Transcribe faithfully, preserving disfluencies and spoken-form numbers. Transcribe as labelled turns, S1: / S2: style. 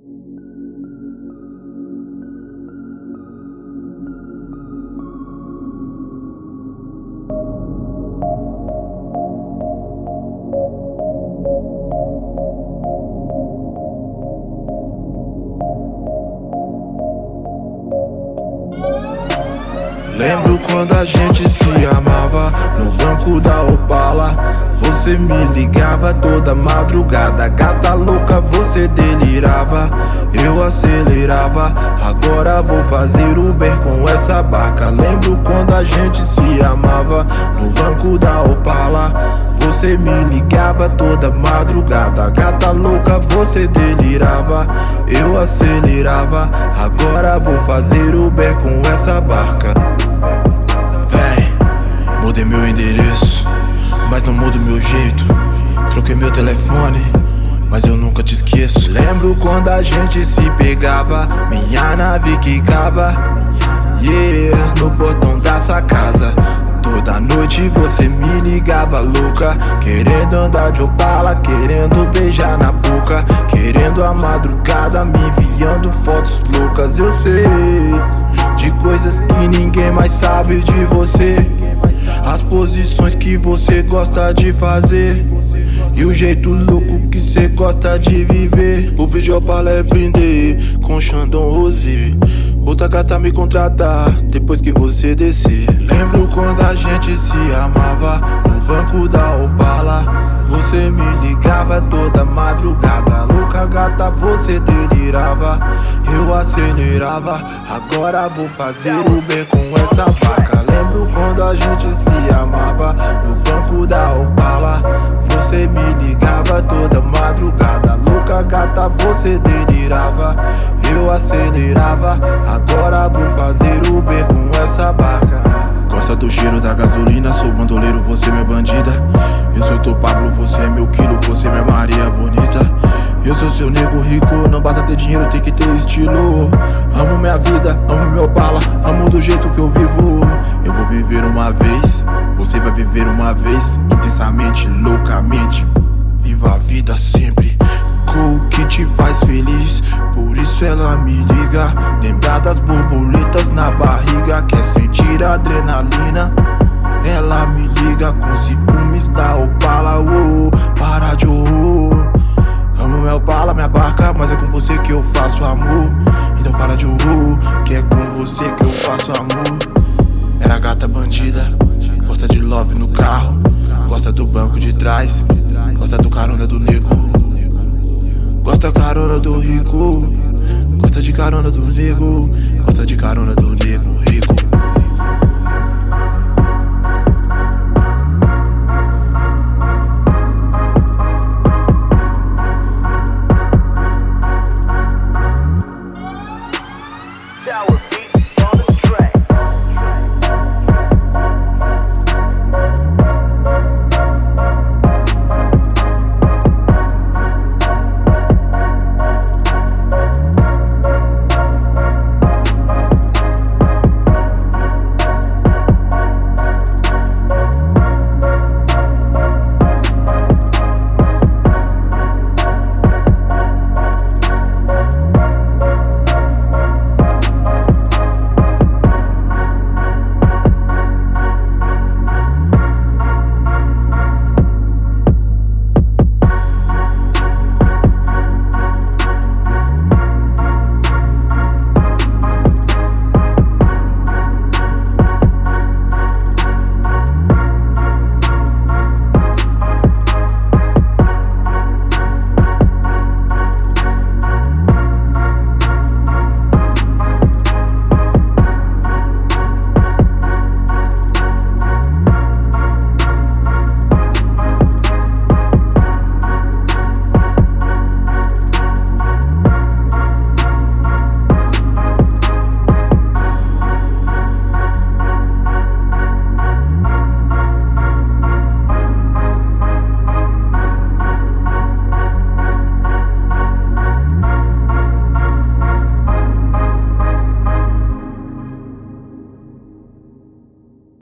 S1: Lembro quando a gente se amava no banco da Opala. Você me ligava toda madrugada, gata louca, você delirava, eu acelerava. Agora vou fazer Uber com essa barca. Lembro quando a gente se amava no banco da Opala. Você me ligava toda madrugada, gata louca, você delirava, eu acelerava. Agora vou fazer Uber com essa barca. Véi, mudei meu endereço, mas não mudo meu jeito. Troquei meu telefone, mas eu nunca te esqueço. Lembro quando a gente se pegava, minha nave quicava, yeah, no portão da sua casa. Toda noite você me ligava louca, querendo andar de Opala, querendo beijar na boca, querendo a madrugada, me enviando fotos loucas. Eu sei de coisas que ninguém mais sabe de você, as posições que você gosta de fazer e o jeito louco que cê gosta de viver. O vídeo Opala é brinde com Xandão Rose, outra gata me contratar depois que você descer. Lembro quando a gente se amava no banco da Opala. Você me ligava toda madrugada, louca gata, você delirava, eu acelerava. Agora vou fazer Uber com essa vaca. Lembro quando a gente se amava no banco da Opala. Você me ligava toda madrugada, louca gata, você delirava, eu acelerava. Agora vou fazer Uber com essa barca. Gosta do cheiro da gasolina, sou bandoleiro, você é minha bandida. Eu sou teu Pablo, você é meu quilo, você é minha Maria bonita. Eu sou seu nego rico, não basta ter dinheiro, tem que ter estilo. Amo minha vida, amo meu Opala, amo do jeito que eu vivo. Eu vou viver uma vez, você vai viver uma vez, intensamente, loucamente. Viva a vida sempre com o que te faz feliz, por isso ela me liga. Lembrar das borboletas na barriga, quer sentir adrenalina, ela me liga com ciúmes da Opala. Oh, para de horror. Amo meu Opala, minha barca, mas é com você que eu faço amor. Então para de horror, que é com você que eu faço amor. Era gata bandida, gosta de love no carro, gosta do banco de trás, gosta do carona do nego, gosta carona do rico, gosta de carona do nego, gosta de carona do nego.